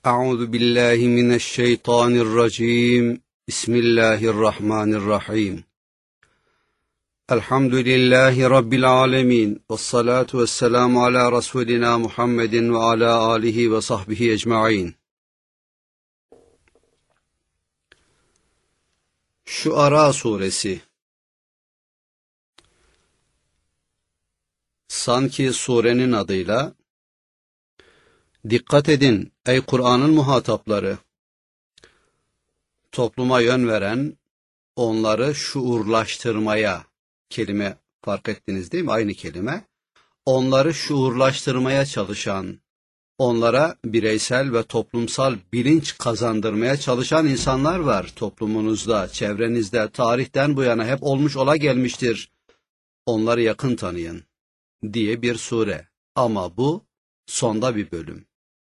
Euzu billahi mineşşeytanirracim. Bismillahirrahmanirrahim. Elhamdülillahi Rabbil alemin. Vessalatu vesselamu ala Resulina Muhammedin ve ala alihi ve sahbihi ecmaîn. Şuara suresi. Sanki surenin adıyla, dikkat edin ey Kur'an'ın muhatapları, topluma yön veren, onları şuurlaştırmaya, kelime fark ettiniz değil mi? Aynı kelime. Onları şuurlaştırmaya çalışan, onlara bireysel ve toplumsal bilinç kazandırmaya çalışan insanlar var toplumunuzda, çevrenizde, tarihten bu yana hep olmuş ola gelmiştir. Onları yakın tanıyın diye bir sure. Ama bu sonda bir bölüm.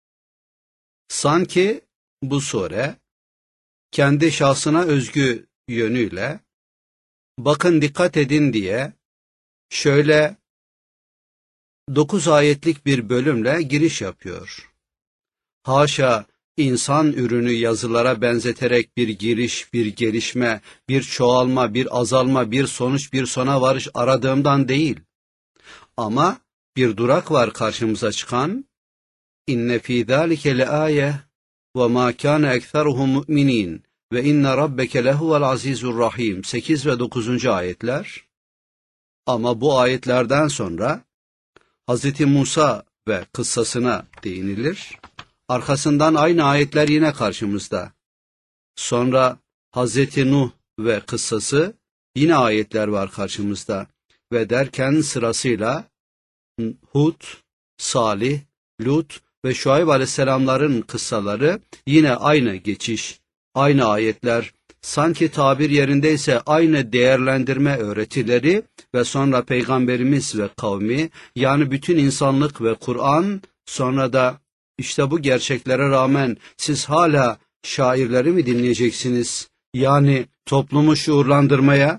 Sanki bu sure kendi şahsına özgü yönüyle, bakın dikkat edin diye şöyle 9 ayetlik bir bölümle giriş yapıyor. Haşa, insan ürünü yazılara benzeterek bir giriş, bir gelişme, bir çoğalma, bir azalma, bir sonuç, bir sona varış aradığımdan değil. Ama bir durak var karşımıza çıkan. İnne fî zâlike leâye ve mâ kâne ekseruhum mu'minîn ve inne rabbeke lehuvel azîzur rahîm. 8 ve 9. ayetler. Ama bu ayetlerden sonra Hz. Musa ve kıssasına değinilir. Arkasından aynı ayetler yine karşımızda. Sonra Hz. Nuh ve kıssası, yine ayetler var karşımızda. Ve derken sırasıyla Hud, Salih, Lut ve Şuayb aleyhisselamların kıssaları, yine aynı geçiş, aynı ayetler, sanki tabir yerindeyse aynı değerlendirme öğretileri ve sonra Peygamberimiz ve kavmi, yani bütün insanlık ve Kur'an, sonra da işte bu gerçeklere rağmen siz hala şairleri mi dinleyeceksiniz? Yani toplumu şuurlandırmaya,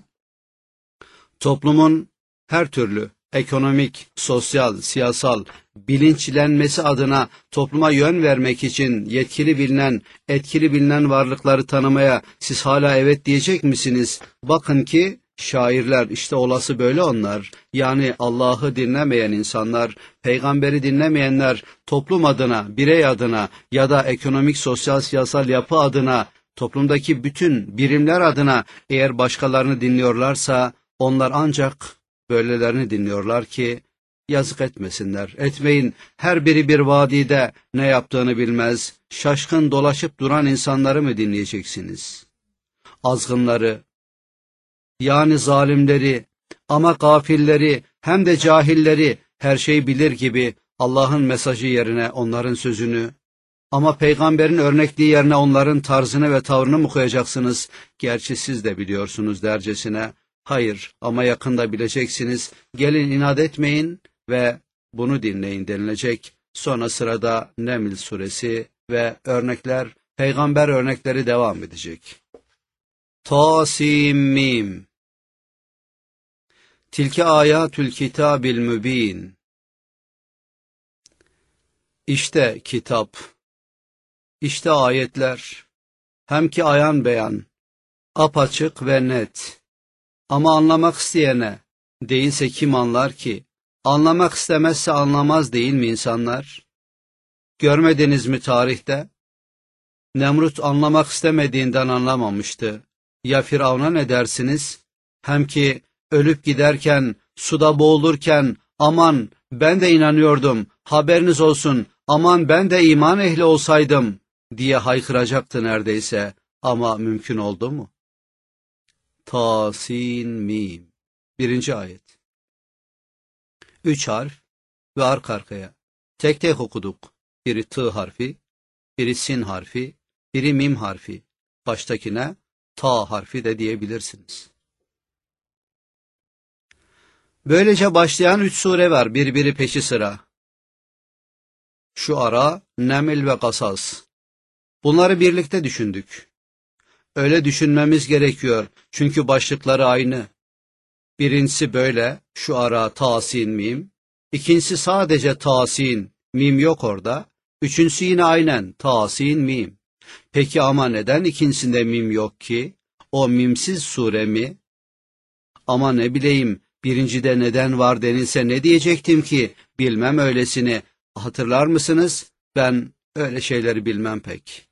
toplumun her türlü ekonomik, sosyal, siyasal bilinçlenmesi adına topluma yön vermek için yetkili bilinen, etkili bilinen varlıkları tanımaya siz hala evet diyecek misiniz? Bakın ki şairler, işte olası böyle onlar. Yani Allah'ı dinlemeyen insanlar, peygamberi dinlemeyenler, toplum adına, birey adına ya da ekonomik, sosyal, siyasal yapı adına, toplumdaki bütün birimler adına eğer başkalarını dinliyorlarsa, onlar ancak böylelerini dinliyorlar ki yazık etmesinler. Etmeyin, her biri bir vadide ne yaptığını bilmez, şaşkın dolaşıp duran insanları mı dinleyeceksiniz? Azgınları, yani zalimleri, ama gafilleri, hem de cahilleri, her şeyi bilir gibi Allah'ın mesajı yerine onların sözünü, ama peygamberin örnekliği yerine onların tarzını ve tavrını mı koyacaksınız? Gerçi siz de biliyorsunuz dercesine. Hayır, ama yakında bileceksiniz. Gelin inat etmeyin ve bunu dinleyin denilecek. Sonra sırada Neml suresi ve örnekler, peygamber örnekleri devam edecek. Tasim-mim. Tilke ayatül kitabil mübin. İşte kitap, işte ayetler, hem ki ayan beyan, apaçık ve net. Ama anlamak isteyene, değilse kim anlar ki? Anlamak istemezse anlamaz değil mi insanlar? Görmediniz mi tarihte? Nemrut anlamak istemediğinden anlamamıştı. Ya Firavun'a ne dersiniz? Hem ki ölüp giderken, suda boğulurken, aman ben de inanıyordum, haberiniz olsun, aman ben de iman ehli olsaydım diye haykıracaktı neredeyse. Ama mümkün oldu mu? Tasin-mim. 1. ayet. 3 harf ve arka arkaya. Tek tek okuduk. Biri t harfi, biri sin harfi, biri mim harfi. Baştakine ta harfi de diyebilirsiniz. Böylece başlayan 3 sure var, birbiri peşi sıra. Şuara, Neml ve Kasas. Bunları birlikte düşündük. Öyle düşünmemiz gerekiyor, çünkü başlıkları aynı. Birincisi böyle, Şuara, Tasin, Mim. İkincisi sadece Tasin, Mim yok orada. Üçüncüsü yine aynen ta, sin, mim. Peki ama neden ikincisinde mim yok ki? O mimsiz sure mi? Ama ne bileyim, birincide neden var denilse ne diyecektim ki? Bilmem öylesini. Hatırlar mısınız? Ben öyle şeyleri bilmem pek.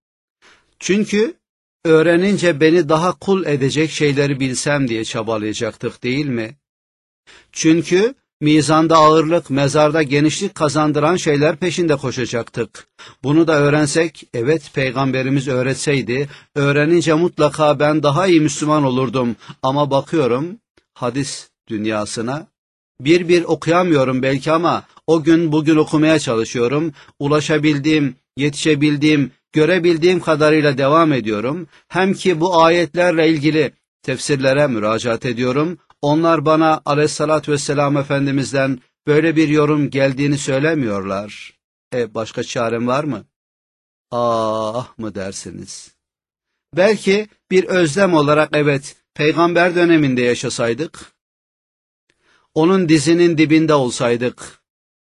Çünkü öğrenince beni daha kul edecek şeyleri bilsem diye çabalayacaktık değil mi? Çünkü mizanda ağırlık, mezarda genişlik kazandıran şeyler peşinde koşacaktık. Bunu da öğrensek, evet Peygamberimiz öğretseydi, öğrenince mutlaka ben daha iyi Müslüman olurdum. Ama bakıyorum hadis dünyasına, bir bir okuyamıyorum belki ama o gün bugün okumaya çalışıyorum. Ulaşabildiğim, yetişebildiğim, görebildiğim kadarıyla devam ediyorum. Hem ki bu ayetlerle ilgili tefsirlere müracaat ediyorum. Onlar bana aleyhissalatü vesselam Efendimiz'den böyle bir yorum geldiğini söylemiyorlar. Başka çarem var mı? Ah mı dersiniz? Belki bir özlem olarak evet, peygamber döneminde yaşasaydık, onun dizinin dibinde olsaydık.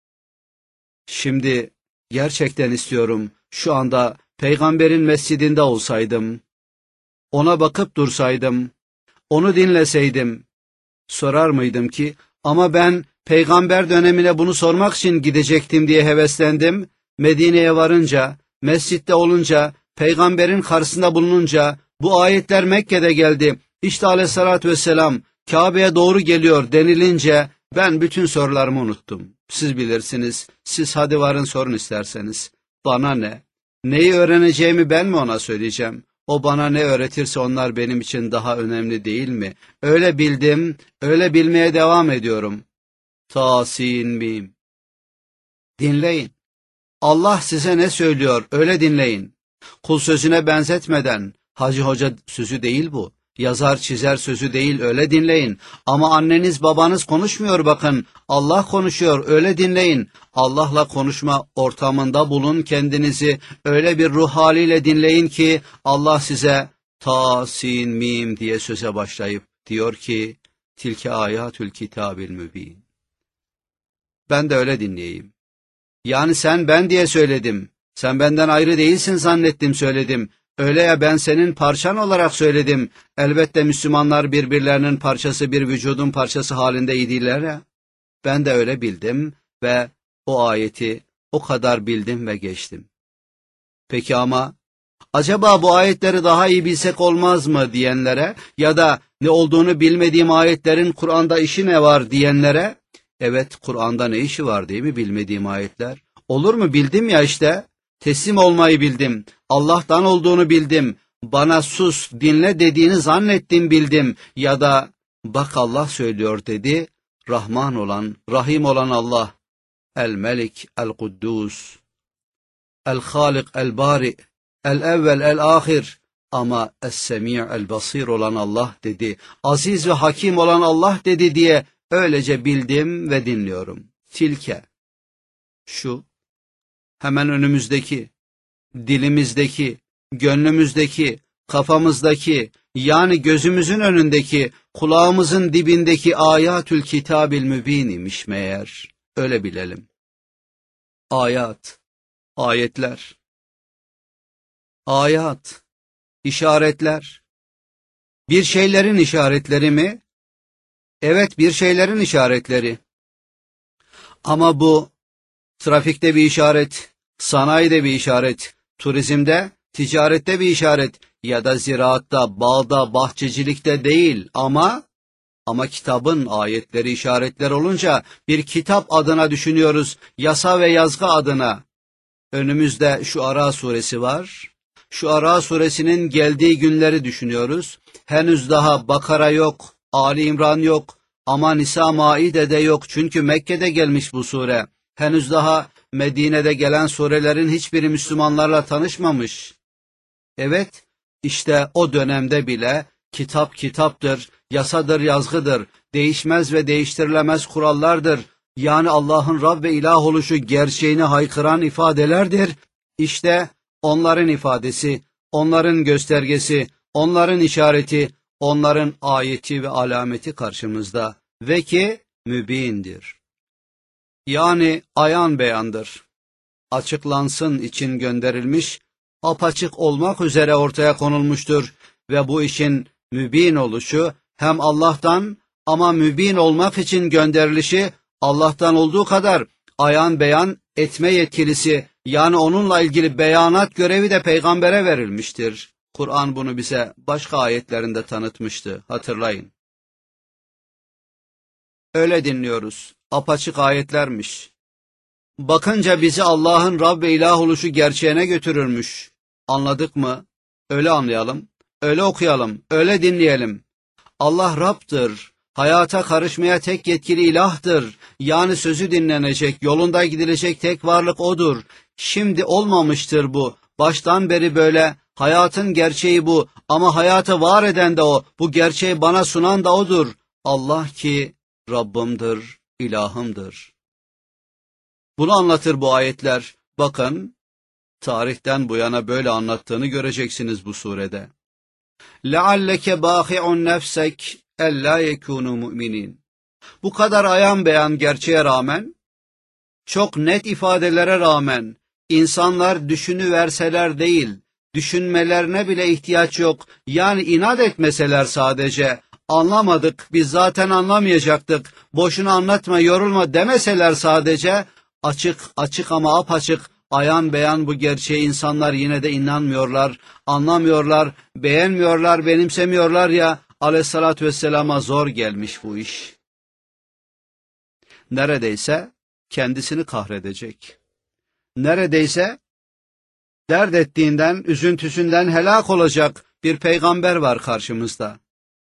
Şimdi gerçekten istiyorum, şu anda peygamberin mescidinde olsaydım, ona bakıp dursaydım, onu dinleseydim, sorar mıydım ki, ama ben peygamber dönemine bunu sormak için gidecektim diye heveslendim. Medine'ye varınca, mescitte olunca, peygamberin karşısında bulununca, bu ayetler Mekke'de geldi. İşte aleyhissalatü vesselam Kabe'ye doğru geliyor denilince ben bütün sorularımı unuttum. Siz bilirsiniz, siz hadi varın sorun isterseniz. Bana ne? Neyi öğreneceğimi ben mi ona söyleyeceğim? O bana ne öğretirse onlar benim için daha önemli değil mi? Öyle bildim, öyle bilmeye devam ediyorum. Ta, sin, mim. Dinleyin. Allah size ne söylüyor, öyle dinleyin. Kul sözüne benzetmeden, hacı hoca sözü değil bu. Yazar çizer sözü değil, öyle dinleyin. Ama anneniz babanız konuşmuyor bakın. Allah konuşuyor, öyle dinleyin. Allah'la konuşma ortamında bulun kendinizi. Öyle bir ruh haliyle dinleyin ki Allah size ta, sin, mim diye söze başlayıp diyor ki tilke ayatül kitabil mübin. Ben de öyle dinleyeyim. Yani sen ben diye söyledim. Sen benden ayrı değilsin zannettim söyledim. Öyle ya ben senin parçan olarak söyledim. Elbette Müslümanlar birbirlerinin parçası, bir vücudun parçası halinde idiler ya. Ben de öyle bildim ve o ayeti o kadar bildim ve geçtim. Peki ama acaba bu ayetleri daha iyi bilsek olmaz mı diyenlere ya da ne olduğunu bilmediğim ayetlerin Kur'an'da işi ne var diyenlere, evet Kur'an'da ne işi var değil mi bilmediğim ayetler? Olur mu bildim ya işte, teslim olmayı bildim, Allah'tan olduğunu bildim, bana sus dinle dediğini zannettim bildim ya da bak Allah söylüyor dedi, Rahman olan, Rahim olan Allah, El-Melik, El-Kuddus, El-Halik, El-Bari, El-Evvel, El-Ahir ama Es-Semi' El-Basir olan Allah dedi, Aziz ve Hakim olan Allah dedi diye öylece bildim ve dinliyorum. Tilke, şu, hemen önümüzdeki, dilimizdeki, gönlümüzdeki, kafamızdaki, yani gözümüzün önündeki, kulağımızın dibindeki ayatül kitabil mübin imiş meğer. Öyle bilelim. Ayat, ayetler, ayat, işaretler. Bir şeylerin işaretleri mi? Evet, bir şeylerin işaretleri. Ama bu trafikte bir işaret, sanayide bir işaret, turizmde, ticarette bir işaret ya da ziraatta, bağda, bahçecilikte değil ama kitabın ayetleri işaretler olunca bir kitap adına düşünüyoruz, yasa ve yazgı adına. Önümüzde şu Ara suresi var. Şu Ara suresinin geldiği günleri düşünüyoruz. Henüz daha Bakara yok, Ali İmran yok ama Nisa Maide'de yok çünkü Mekke'de gelmiş bu sure. Henüz daha Medine'de gelen surelerin hiçbiri Müslümanlarla tanışmamış. Evet, işte o dönemde bile kitap kitaptır, yasadır, yazgıdır, değişmez ve değiştirilemez kurallardır. Yani Allah'ın Rab ve ilah oluşu gerçeğini haykıran ifadelerdir. İşte onların ifadesi, onların göstergesi, onların işareti, onların ayeti ve alameti karşımızda ve ki mübindir. Yani ayan beyandır. açıklansın için gönderilmiş, apaçık olmak üzere ortaya konulmuştur ve bu işin mübin oluşu hem Allah'tan ama mübin olmak için gönderilişi Allah'tan olduğu kadar ayan beyan etme yetkilisi yani onunla ilgili beyanat görevi de peygambere verilmiştir. Kur'an bunu bize başka ayetlerinde tanıtmıştı, hatırlayın. Öyle dinliyoruz, apaçık ayetlermiş. Bakınca bizi Allah'ın Rab ve ilah oluşu gerçeğine götürürmüş. Anladık mı? Öyle anlayalım, öyle okuyalım, öyle dinleyelim. Allah Rab'dır, hayata karışmaya tek yetkili ilahtır. Yani sözü dinlenecek, yolunda gidilecek tek varlık O'dur. Şimdi olmamıştır bu, baştan beri böyle, hayatın gerçeği bu ama hayatı var eden de O, bu gerçeği bana sunan da O'dur. Allah ki Rabbimdir, ilahımdır. Bunu anlatır bu ayetler. Bakın, tarihten bu yana böyle anlattığını göreceksiniz bu surede. لَعَلَّكَ بَاخِعُ نَفْسَكَ اَلَّا يَكُونُوا مُؤْمِنِينَ. Bu kadar ayan beyan gerçeğe rağmen, çok net ifadelere rağmen, insanlar düşünüverseler değil, düşünmelerine bile ihtiyaç yok. Yani inat etmeseler sadece, anlamadık, biz zaten anlamayacaktık, boşuna anlatma, yorulma demeseler sadece, açık ama apaçık, ayan beyan bu gerçeğe insanlar yine de inanmıyorlar, anlamıyorlar, beğenmiyorlar, benimsemiyorlar ya, aleyhissalatü vesselama zor gelmiş bu iş. Neredeyse kendisini kahredecek. Neredeyse dert ettiğinden, üzüntüsünden helak olacak bir peygamber var karşımızda.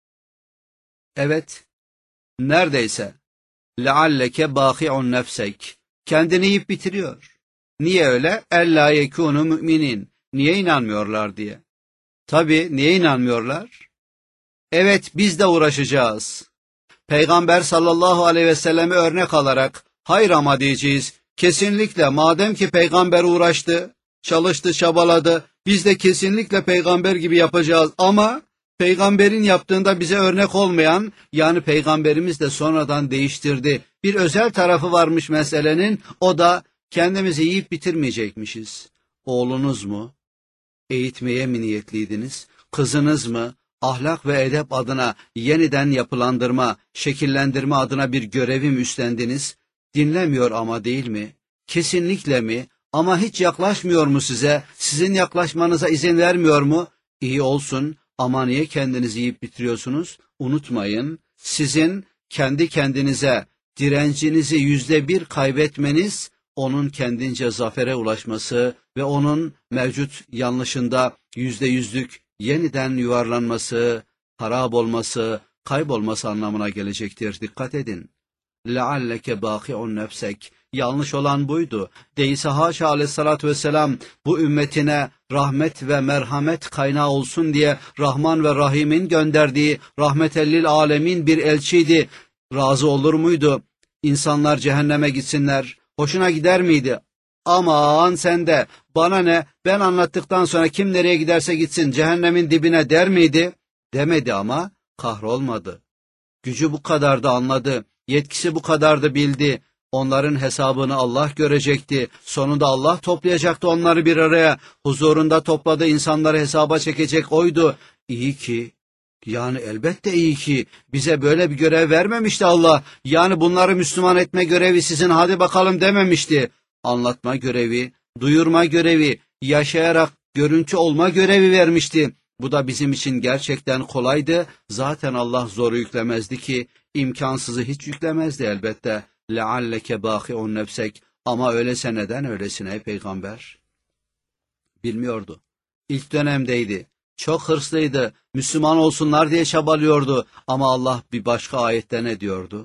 Evet, neredeyse لَعَلَّكَ بَاخِعُ نَفْسَكَ. Kendini yiyip bitiriyor. Niye öyle? اَلَّا يَكُونُ مُؤْمِنِينَ. Niye inanmıyorlar diye. Tabii, niye inanmıyorlar? Evet, biz de uğraşacağız. Peygamber sallallahu aleyhi ve selleme örnek alarak, hayır ama diyeceğiz, kesinlikle madem ki peygamber uğraştı, çalıştı, çabaladı, biz de kesinlikle peygamber gibi yapacağız ama peygamberin yaptığında bize örnek olmayan, yani peygamberimiz de sonradan değiştirdi. Bir özel tarafı varmış meselenin, o da kendimizi yiyip bitirmeyecekmişiz. Oğlunuz mu? Eğitmeye mi niyetliydiniz? Kızınız mı? Ahlak ve edep adına yeniden yapılandırma, şekillendirme adına bir görevi mi üstlendiniz? Dinlemiyor ama değil mi? Kesinlikle mi? Ama hiç yaklaşmıyor mu size? Sizin yaklaşmanıza izin vermiyor mu? İyi olsun ama niye kendinizi yiyip bitiriyorsunuz? Unutmayın, sizin kendi kendinize direncinizi %1 kaybetmeniz, onun kendince zafere ulaşması ve onun mevcut yanlışında %100'lük yeniden yuvarlanması, harap olması, kaybolması anlamına gelecektir. Dikkat edin. لَعَلَّكَ بَاخِعُ نَفْسَكَ. Yanlış olan buydu. Değilse haşa aleyhissalatü vesselam bu ümmetine rahmet ve merhamet kaynağı olsun diye Rahman ve Rahim'in gönderdiği rahmetellil alemin bir elçiydi. Razı olur muydu? İnsanlar cehenneme gitsinler. Hoşuna gider miydi? Aman sen de, bana ne, ben anlattıktan sonra kim nereye giderse gitsin cehennemin dibine der miydi? Demedi ama kahrolmadı. Gücü bu kadardı anladı, yetkisi bu kadardı bildi. Onların hesabını Allah görecekti. Sonunda Allah toplayacaktı onları bir araya. Huzurunda topladığı insanları hesaba çekecek oydu. İyi ki, yani elbette iyi ki bize böyle bir görev vermemişti Allah. Yani bunları Müslüman etme görevi sizin, hadi bakalım dememişti. Anlatma görevi, duyurma görevi, yaşayarak görüntü olma görevi vermişti. Bu da bizim için gerçekten kolaydı. Zaten Allah zoru yüklemezdi ki, imkansızı hiç yüklemezdi elbette. لَعَلَّكَ بَاخِعُ نَفْسَكَ. Ama öylese neden öylesine peygamber? Bilmiyordu. İlk dönemdeydi. Çok hırslıydı. Müslüman olsunlar diye çabalıyordu. Ama Allah bir başka ayette ne diyordu?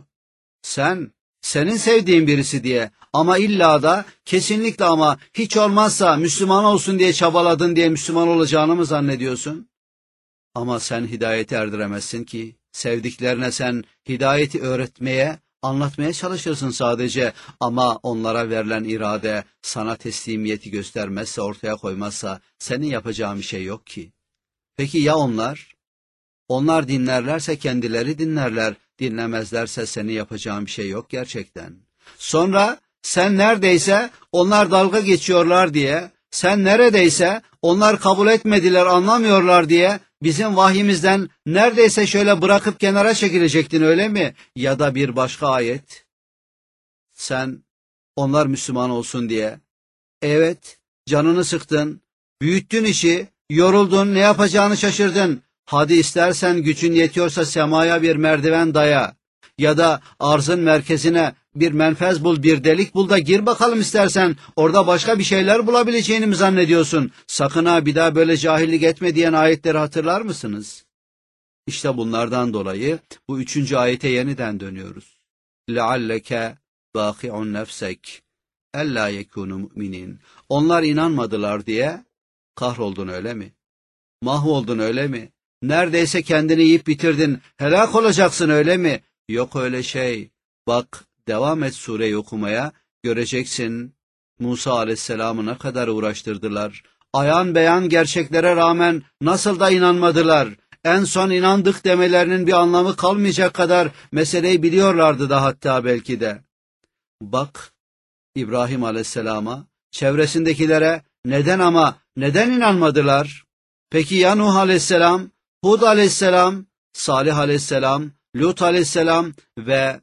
Senin sevdiğin birisi diye ama illa da kesinlikle ama hiç olmazsa Müslüman olsun diye çabaladın diye Müslüman olacağını mı zannediyorsun? Ama sen hidayeti erdiremezsin ki. Sevdiklerine sen hidayeti öğretmeye, anlatmaya çalışırsın sadece ama onlara verilen irade sana teslimiyeti göstermezse, ortaya koymazsa senin yapacağın bir şey yok ki. Peki ya onlar? Onlar dinlerlerse kendileri dinlerler, dinlemezlerse senin yapacağın bir şey yok gerçekten. Sonra sen neredeyse onlar dalga geçiyorlar diye, sen neredeyse onlar kabul etmediler, anlamıyorlar diye bizim vahyimizden neredeyse şöyle bırakıp kenara çekilecektin, öyle mi? Ya da bir başka ayet, sen onlar Müslüman olsun diye, evet, canını sıktın, büyüttün işi, yoruldun, ne yapacağını şaşırdın. Hadi istersen gücün yetiyorsa semaya bir merdiven daya ya da arzın merkezine bir menfez bul, bir delik bul da gir bakalım istersen. Orada başka bir şeyler bulabileceğini mi zannediyorsun? Sakın ha bir daha böyle cahillik etme diyen ayetleri hatırlar mısınız? İşte bunlardan dolayı bu 3. ayete yeniden dönüyoruz. لَعَلَّكَ بَاخِعُنْ نَفْسَكَ اَلَّا يَكُونُ مُؤْمِنِينَ. Onlar inanmadılar diye kahroldun, öyle mi? Mahvoldun, öyle mi? Neredeyse kendini yiyip bitirdin, helak olacaksın, öyle mi? Yok öyle şey. Bak, devam et sureyi okumaya, göreceksin Musa aleyhisselamı ne kadar uğraştırdılar. Ayan beyan gerçeklere rağmen nasıl da inanmadılar. En son inandık demelerinin bir anlamı kalmayacak kadar meseleyi biliyorlardı da hatta belki de. Bak İbrahim aleyhisselama, çevresindekilere neden inanmadılar? Peki ya Nuh aleyhisselam, Hud aleyhisselam, Salih aleyhisselam, Lut aleyhisselam ve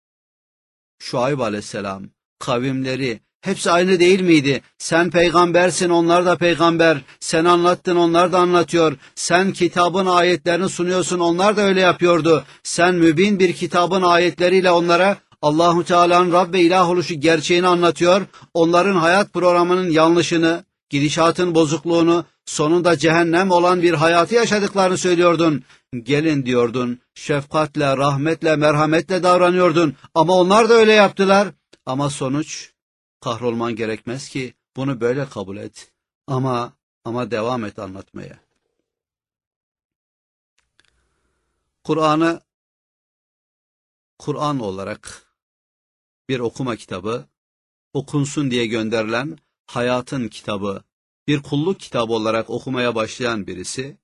Şuayb aleyhisselam, kavimleri hepsi aynı değil miydi? Sen peygambersin, onlar da peygamber. Sen anlattın, onlar da anlatıyor. Sen kitabın ayetlerini sunuyorsun, onlar da öyle yapıyordu. Sen mübin bir kitabın ayetleriyle onlara Allahu Teala'nın Rab ve ilah oluşu gerçeğini anlatıyor. Onların hayat programının yanlışını, gidişatın bozukluğunu, sonunda cehennem olan bir hayatı yaşadıklarını söylüyordun. Gelin diyordun, şefkatle, rahmetle, merhametle davranıyordun. Ama onlar da öyle yaptılar. Ama sonuç, kahrolman gerekmez ki, bunu böyle kabul et. Ama devam et anlatmaya. Kur'an'ı Kur'an olarak bir okuma kitabı, okunsun diye gönderilen hayatın kitabı, bir kulluk kitabı olarak okumaya başlayan birisi,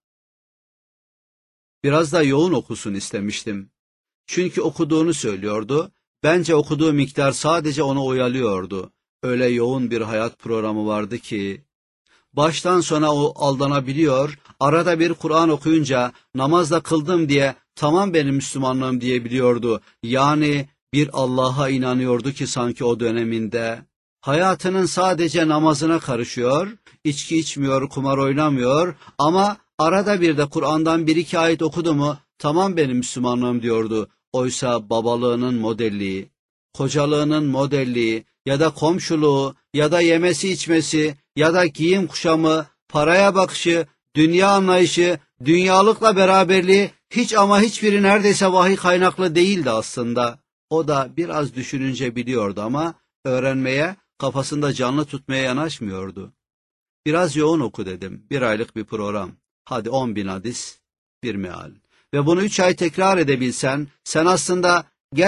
biraz da yoğun okusun istemiştim. Çünkü okuduğunu söylüyordu, bence okuduğu miktar sadece onu oyalıyordu. Öyle yoğun bir hayat programı vardı ki, baştan sona o aldanabiliyor, arada bir Kur'an okuyunca namazda kıldım diye tamam benim Müslümanlığım diyebiliyordu. Yani bir Allah'a inanıyordu ki sanki o döneminde. Hayatının sadece namazına karışıyor, içki içmiyor, kumar oynamıyor ama arada bir de Kur'an'dan 1-2 ayet okudu mu tamam benim Müslümanlığım diyordu. Oysa babalığının modelliği, kocalığının modelliği ya da komşuluğu ya da yemesi içmesi ya da giyim kuşamı, paraya bakışı, dünya anlayışı, dünyalıkla beraberliği hiç ama hiçbiri neredeyse vahiy kaynaklı değildi aslında. O da biraz düşününce biliyordu ama öğrenmeye, kafasında canlı tutmaya yanaşmıyordu. Biraz yoğun oku dedim. 1 aylık bir program. Hadi 10.000 hadis, bir meal. Ve bunu 3 ay tekrar edebilsen, sen aslında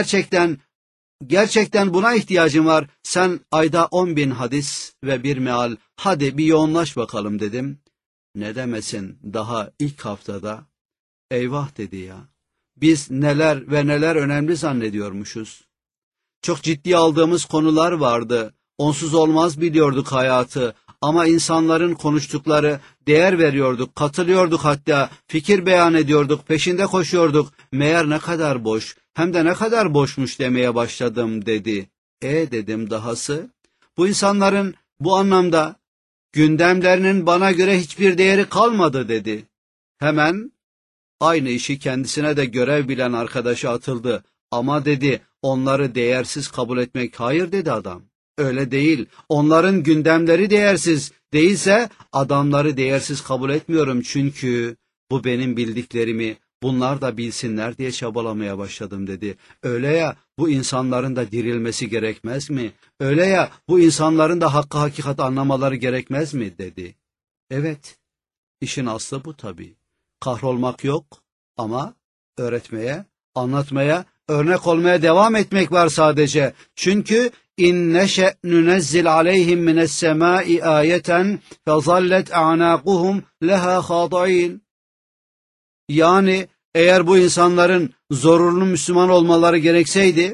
gerçekten buna ihtiyacın var. Sen ayda 10.000 hadis ve bir meal. Hadi bir yoğunlaş bakalım dedim. Ne demesin daha ilk haftada. Eyvah dedi ya. Biz neler ve neler önemli zannediyormuşuz. Çok ciddiye aldığımız konular vardı. Onsuz olmaz biliyorduk hayatı. Ama insanların konuştukları, değer veriyorduk, katılıyorduk hatta, fikir beyan ediyorduk, peşinde koşuyorduk. Meğer ne kadar boş, hem de ne kadar boşmuş demeye başladım dedi. Dedim dahası. Bu insanların bu anlamda gündemlerinin bana göre hiçbir değeri kalmadı dedi. Hemen aynı işi kendisine de görev bilen arkadaşı atıldı. Ama dedi, onları değersiz kabul etmek hayır dedi adam. Öyle değil. Onların gündemleri değersiz. Değilse adamları değersiz kabul etmiyorum çünkü bu benim bildiklerimi bunlar da bilsinler diye çabalamaya başladım dedi. Öyle ya bu insanların da dirilmesi gerekmez mi? Öyle ya bu insanların da hakkı hakikat anlamaları gerekmez mi dedi. Evet, işin aslı bu tabii. Kahrolmak yok ama öğretmeye, anlatmaya, örnek olmaya devam etmek var sadece. Çünkü İn neşe nunezzil aleyhim mines semai ayeten fezallet a'naquhum leha khadi'in. Yani eğer bu insanların zorunlu Müslüman olmaları gerekseydi,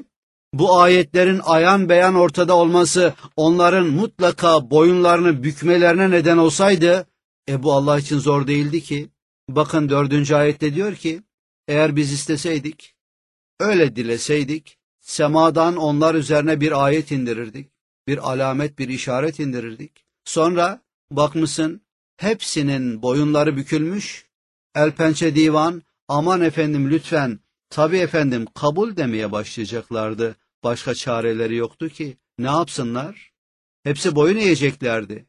Bu ayetlerin ayan beyan ortada olması onların mutlaka boyunlarını bükmelerine neden olsaydı, bu Allah için zor değildi ki. Bakın 4. ayette diyor ki, eğer biz isteseydik, öyle dileseydik, semadan onlar üzerine bir ayet indirirdik, bir alamet, bir işaret indirirdik. Sonra bakmışsın hepsinin boyunları bükülmüş, el pençe divan, aman efendim lütfen, tabii efendim kabul demeye başlayacaklardı. Başka çareleri yoktu ki. Ne yapsınlar? Hepsi boyun eğeceklerdi.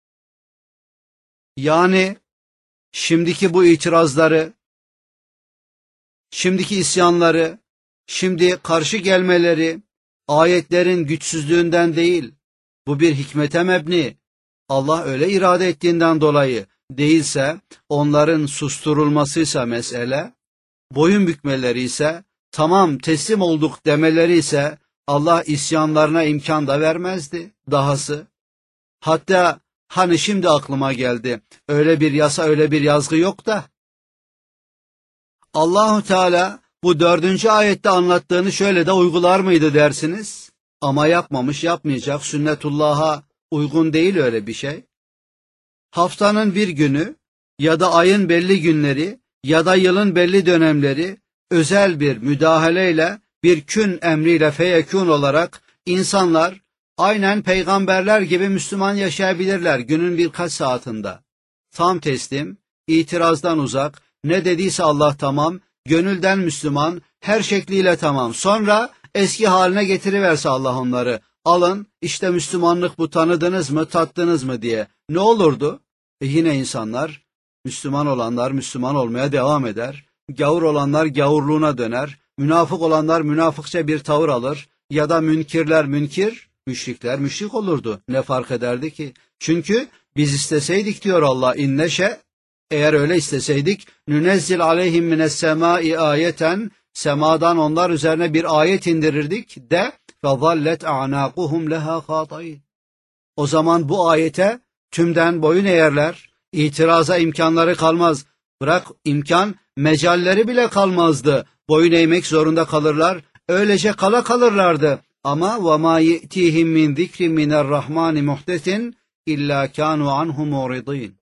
Yani şimdiki bu itirazları, şimdiki isyanları, şimdi karşı gelmeleri ayetlerin güçsüzlüğünden değil. Bu bir hikmete mebni. Allah öyle irade ettiğinden dolayı, değilse onların susturulmasıysa mesele, boyun bükmeleri ise, tamam teslim olduk demeleri ise Allah isyanlarına imkan da vermezdi. Dahası, hatta hani şimdi aklıma geldi, öyle bir yasa, öyle bir yazgı yok da, Allahu Teala bu 4. ayette anlattığını şöyle de uygular mıydı dersiniz? Ama yapmamış, yapmayacak. Sünnetullah'a uygun değil öyle bir şey. Haftanın bir günü ya da ayın belli günleri ya da yılın belli dönemleri özel bir müdahaleyle, bir kün emriyle feyekûn olarak insanlar aynen peygamberler gibi Müslüman yaşayabilirler günün birkaç saatinde. Tam teslim, itirazdan uzak, ne dediyse Allah tamam, gönülden Müslüman, her şekliyle tamam. Sonra eski haline getiriverse Allah onları. Alın, işte Müslümanlık bu, tanıdınız mı, tattınız mı diye. Ne olurdu? Yine insanlar, Müslüman olanlar Müslüman olmaya devam eder. Gavur olanlar gavurluğuna döner. Münafık olanlar münafıkça bir tavır alır. Ya da münkirler münkir, müşrikler müşrik olurdu. Ne fark ederdi ki? Çünkü biz isteseydik diyor Allah, inneşe, eğer öyle isteseydik, nünezzil aleyhim mines semai ayeten, semadan onlar üzerine bir ayet indirirdik de fezallet a'naquhum leha khâtain. O zaman bu ayete tümden boyun eğerler, itiraza imkanları kalmaz. Bırak imkan, mecalleri bile kalmazdı. Boyun eğmek zorunda kalırlar, öylece kala kalırlardı. Ama وَمَا يَئْتِيهِمْ مِنْ ذِكْرٍ مِنَ الرَّحْمَانِ مُحْدَثٍ اِلَّا كَانُوا عَنْهُ مُعْرِضِينَ.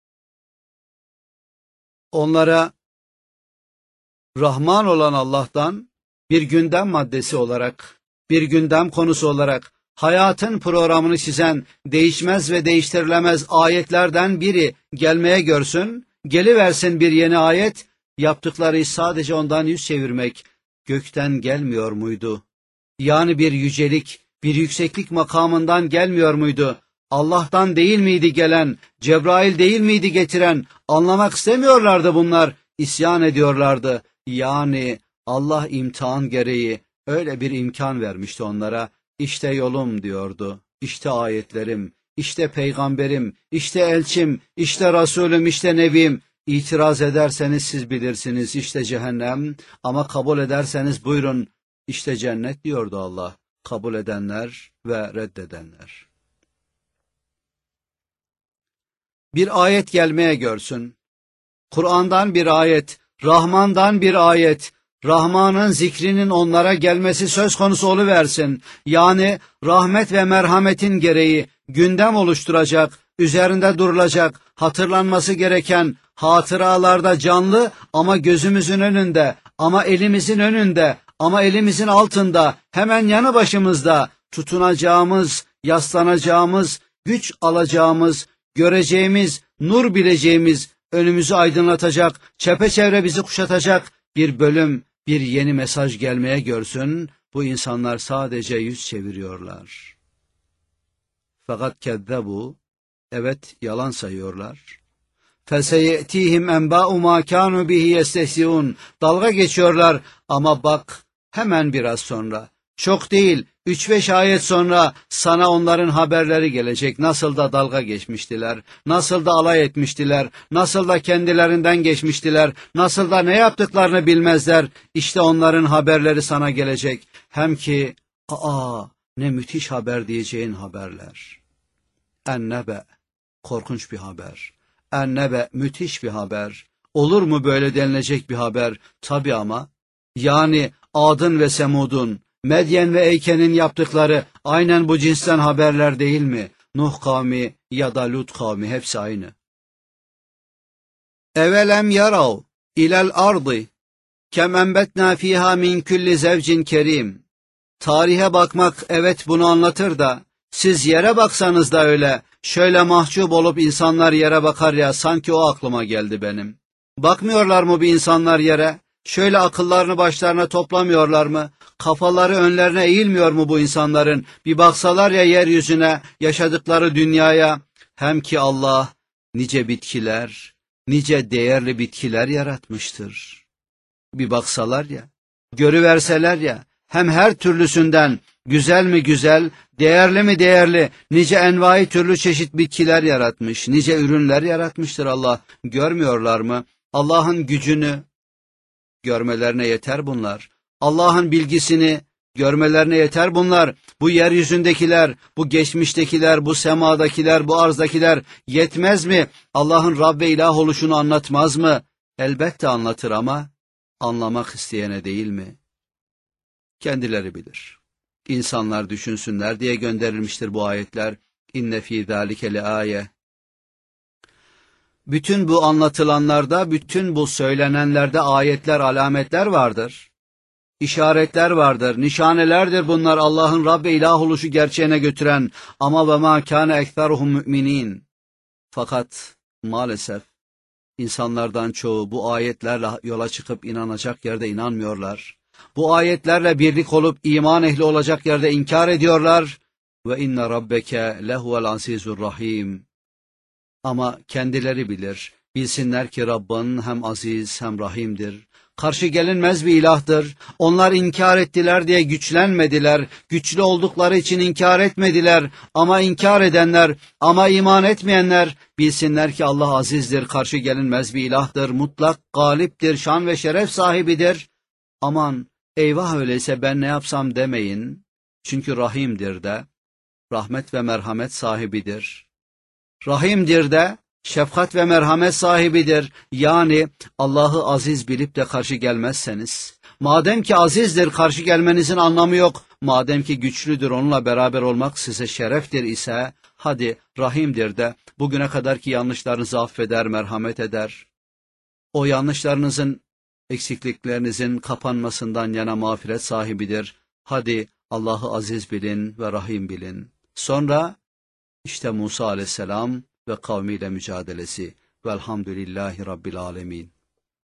Onlara Rahman olan Allah'tan bir gündem maddesi olarak, bir gündem konusu olarak hayatın programını çizen değişmez ve değiştirilemez ayetlerden biri gelmeye görsün, geliversin bir yeni ayet, yaptıkları sadece ondan yüz çevirmek, gökten gelmiyor muydu? Yani bir yücelik, bir yükseklik makamından gelmiyor muydu? Allah'tan değil miydi gelen, Cebrail değil miydi getiren? Anlamak istemiyorlardı bunlar, isyan ediyorlardı. Yani Allah imtihan gereği öyle bir imkan vermişti onlara. İşte yolum diyordu, işte ayetlerim, işte peygamberim, işte elçim, işte Resulüm, işte Nebim. İtiraz ederseniz siz bilirsiniz, işte cehennem, ama kabul ederseniz buyurun, işte cennet diyordu Allah. Kabul edenler ve reddedenler. Bir ayet gelmeye görsün. Kur'an'dan bir ayet, Rahman'dan bir ayet, Rahman'ın zikrinin onlara gelmesi söz konusu oluversin. Yani rahmet ve merhametin gereği gündem oluşturacak, üzerinde durulacak, hatırlanması gereken, hatıralarda canlı ama gözümüzün önünde, ama elimizin önünde, ama elimizin altında, hemen yanı başımızda tutunacağımız, yaslanacağımız, güç alacağımız, göreceğimiz, nur bileceğimiz, önümüzü aydınlatacak, çepeçevre bizi kuşatacak bir bölüm, bir yeni mesaj gelmeye görsün, bu insanlar sadece yüz çeviriyorlar. Fakat kezzebu, evet yalan sayıyorlar. فَسَيَأْتِيهِمْ اَنْبَاءُ مَا كَانُوا بِهِ يَسْتَهْزِئُونَ. Dalga geçiyorlar ama bak hemen biraz sonra, çok değil 3-5 ayet sonra sana onların haberleri gelecek. Nasıl da dalga geçmiştiler, nasıl da alay etmiştiler, nasıl da kendilerinden geçmiştiler, nasıl da ne yaptıklarını bilmezler. İşte onların haberleri sana gelecek. Hem ki ne müthiş haber diyeceğin haberler. Ennebe, korkunç bir haber. Ennebe, müthiş bir haber. Olur mu böyle denilecek bir haber? Tabii ama. Yani Ad'ın ve Semud'un, Medyen ve Eyken'in yaptıkları aynen bu cinsten haberler değil mi? Nuh kavmi ya da Lut kavmi hepsi aynı. Evelem yarav ilel ardı kem enbetna fiha min kulli zevcin kerim. Tarihe bakmak evet bunu anlatır da siz yere baksanız da öyle, şöyle mahcup olup insanlar yere bakar ya, sanki o aklıma geldi benim. Bakmıyorlar mı bu insanlar yere? Şöyle akıllarını başlarına toplamıyorlar mı? Kafaları önlerine eğilmiyor mu bu insanların? Bir baksalar ya yeryüzüne, yaşadıkları dünyaya. Hem ki Allah nice bitkiler, nice değerli bitkiler yaratmıştır. Bir baksalar ya, görüverseler ya, hem her türlüsünden güzel mi güzel, değerli mi değerli, nice envai türlü çeşit bitkiler yaratmış, nice ürünler yaratmıştır Allah. Görmüyorlar mı? Allah'ın gücünü görmelerine yeter bunlar. Allah'ın bilgisini görmelerine yeter bunlar. Bu yeryüzündekiler, bu geçmiştekiler, bu semadakiler, bu arzdakiler yetmez mi? Allah'ın Rab ve ilah oluşunu anlatmaz mı? Elbette anlatır ama anlamak isteyene değil mi? Kendileri bilir. İnsanlar düşünsünler diye gönderilmiştir bu ayetler. İnne fî zâlike leâye. Bütün bu anlatılanlarda, bütün bu söylenenlerde ayetler, alametler vardır. İşaretler vardır, nişanelerdir bunlar Allah'ın Rab ve ilah oluşu gerçeğine götüren. Ama ve mâ kâne ekseruhum mü'minîn. Fakat maalesef insanlardan çoğu bu ayetlerle yola çıkıp inanacak yerde inanmıyorlar. Bu ayetlerle birlik olup iman ehli olacak yerde inkar ediyorlar. Ve inne rabbeke lehuvel azizur rahim. Ama kendileri bilir, bilsinler ki Rabbin hem aziz hem rahimdir. Karşı gelinmez bir ilahtır. Onlar inkar ettiler diye güçlenmediler. Güçlü oldukları için inkar etmediler. Ama inkar edenler, ama iman etmeyenler bilsinler ki Allah azizdir, karşı gelinmez bir ilahtır, mutlak galiptir, şan ve şeref sahibidir. Aman eyvah öyleyse ben ne yapsam demeyin. Çünkü rahimdir de, rahmet ve merhamet sahibidir. Rahimdir de, şefkat ve merhamet sahibidir. Yani Allah'ı aziz bilip de karşı gelmezseniz, madem ki azizdir, karşı gelmenizin anlamı yok. Madem ki güçlüdür, onunla beraber olmak size şereftir ise, hadi rahimdir de, bugüne kadarki yanlışlarınızı affeder, merhamet eder. O yanlışlarınızın, eksikliklerinizin kapanmasından yana mağfiret sahibidir. Hadi Allah'ı aziz bilin ve rahim bilin. Sonra işte Musa aleyhisselam ve kavmiyle mücadelesi. Velhamdülillahi Rabbil alemin.